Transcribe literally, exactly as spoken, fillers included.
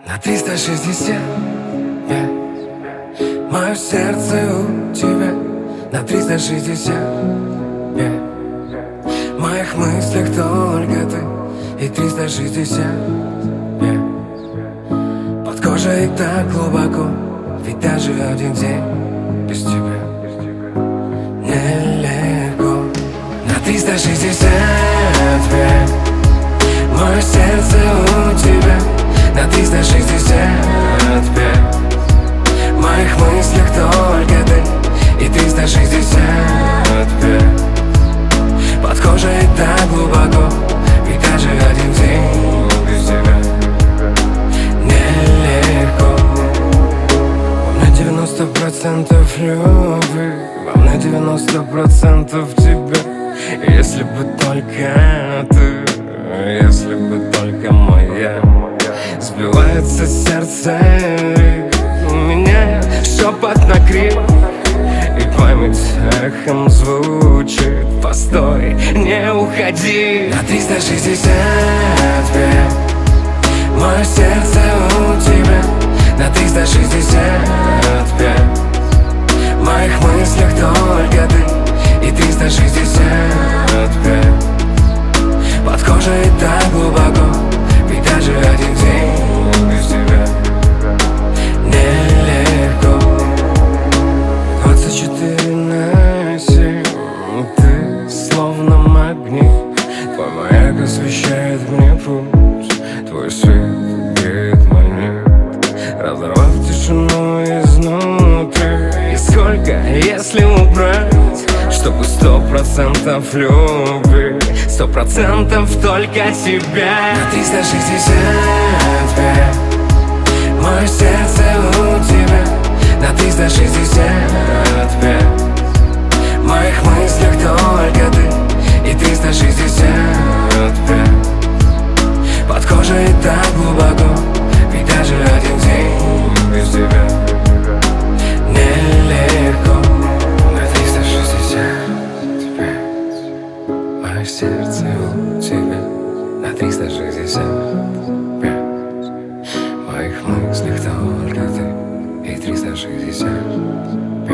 На триста шестьдесят пять мое сердце у тебя. На триста шестьдесят пять в моих мыслях только ты. И триста шестьдесят пять под кожей так глубоко. Ведь даже один день без тебя нелегко. На триста шестьдесят пять мое сердце у тебя. На триста шестьдесят пять в моих мыслях только ты. И триста шестьдесят пять под кожей так глубоко. Ведь даже один день без тебя нелегко. Во мне девяносто процентов любви, во мне девяносто процентов тебя. Если бы только ты, если бы только моя. Сбивается сердце, меняя шепот на крик. И память эхом звучит: постой, не уходи. На триста шестьдесят пять мое сердце у тебя. На триста шестьдесят пять в моих мыслях только ты. И триста шестьдесят пять под кожей так глубоко. Ведь даже один день без тебя нелегко. Двадцать четыре на семь ты словно магнит. Твой маяк освещает мне путь, твой свет греет манит, разорвав тишину изнутри. И сколько, если убрать, чтобы сто процентов любви, сто процентов только тебя. На триста шестьдесят пять мое сердце у тебя. На триста шестьдесят пять в моих мыслях только ты. И триста шестьдесят пять под кожей так глубоко. Ведь даже один день без тебя нелегко. На триста шестьдесят пять мое сердце у тебя. На триста шестьдесят пять в моих мыслях только ты. И триста шестьдесят пять